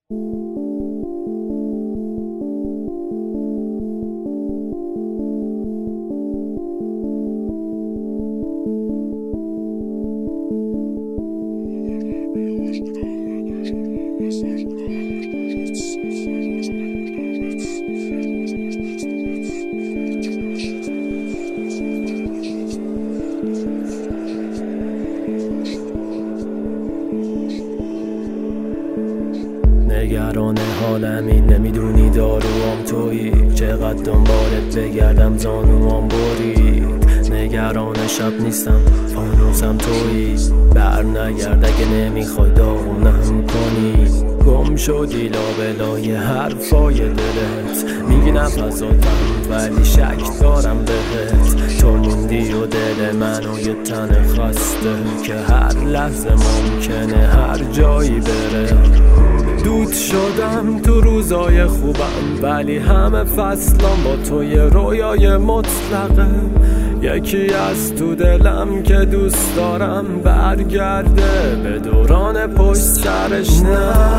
نگران حالمی نمیدونی داروام تویی، چقدر دنبالت بگردم زانوام برید. نگران شب نیستم فانوسم تویی، بر نگرد اگه نمیخوای داغونم کنی. گم شدی لابلای حرفای دلت، میگی نفساتم ولی شک دارم بهت. تو موندی و دل منو یه تن خسته که هر لحظه ممکنه هر جایی بره. دود شدم تو روزای خوبم ولی همه فصلام با تو یه رویای مطلقه. یکی از تو دلم که دوست دارم برگرده به دوران پشت سرش. نه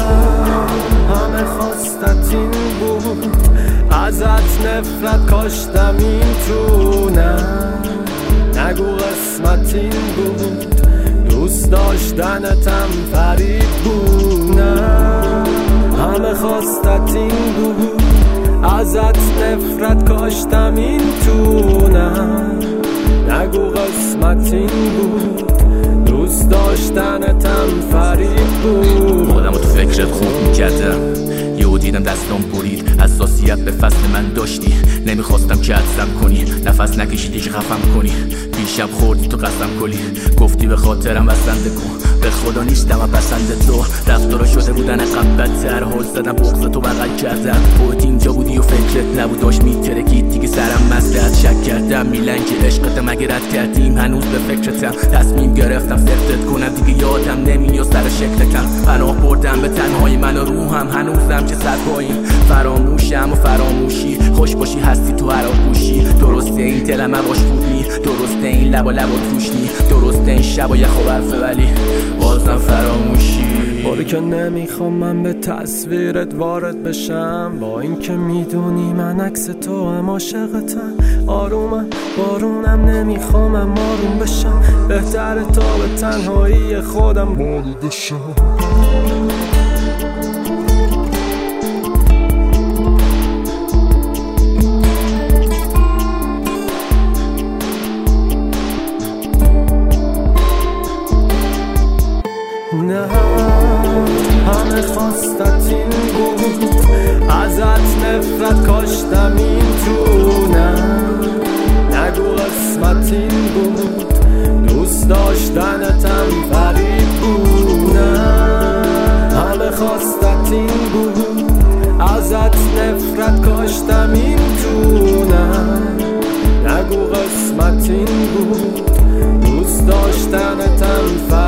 همه خواستت این بود، ازت نفرت کاشتم این تو. نه نگو قسمت این بود، دوست داشتنتم فرید بود. نه همه خواستت این بود، ازت نفرت کاشتم این تو. نه نگو قسمت این بود، دوست داشتنتم فرید بود. خودمو تو فکرت خوب میکردم، یهو دیدم دستام برید. حساسیت به فصل من داشتی، نمیخواستم که عدسم کنی. نفس نکشیدی که خفم کنی، پیشم خوردی تو قسم کلی. گفتی به خاطرم بسنده کن، به خدا نیستم پسند تو. رفتارا شده بودن عقب بدتر، هل زدم بغض تو بغل کردم. خودت اینجا بودی و فکرت نبود، داشت میترکید دیگه سرم مستت. شک کردم میلنگ عشقتم اگه رد کردیم، هنوز به فکرتم. تصمیم گرفتم سختت کنم دیگه یادم نمیاد سر شکلتم. پناه بردم به تنهای من و روحم، هنوزم که سر پاییم. فراموشم و فراموشی، خوش باشی هستی تو هر آغوشی. درسته این دلم باش خودنی، درسته این لبا توشنی، درسته این شب و یخ و برفه ولی بازم فراموشی. باری که نمیخوام من به تصویرت وارد بشم، با این که میدونی من عکس تو هم عاشقتم. آرومم بارونم نمیخوام آروم بشم، بهتره تا به تنهایی خودم بال بشم. نه همه خواستت این بود، ازت نفرت کاشتم این تو. نه نگو قسمت این بود، دوست داشتنتم فرید بود. نه همه خواستت این بود، ازت نفرت کاشتم این تو. نه نگو قسمت این بود، دوست داشتنتم فرید بود.